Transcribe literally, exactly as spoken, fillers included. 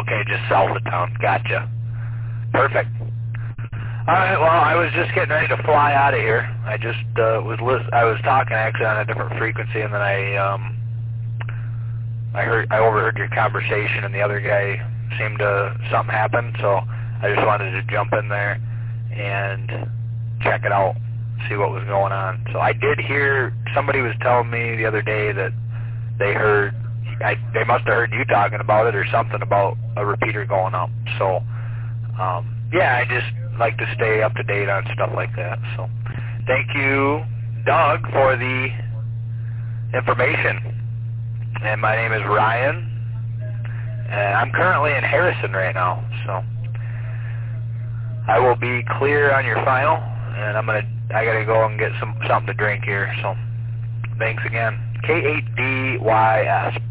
Okay, just south of town. Gotcha. Perfect. All right. Well, I was just getting ready to fly out of here. I just uh, was list- I was talking actually on a different frequency, and then I um, I heard I overheard your conversation, and the other guy seemed to something happened. So I just wanted to jump in there and check it out, see what was going on. So I did hear somebody was telling me the other day that they heard. I, they must have heard you talking about it or something about a repeater going up. So, um, yeah, I just like to stay up to date on stuff like that. So, thank you, Doug, for the information. And my name is Ryan, and I'm currently in Harrison right now. So, I will be clear on your file, and I'm gonna. I gotta go and get some something to drink here. So, thanks again. K eight D Y S.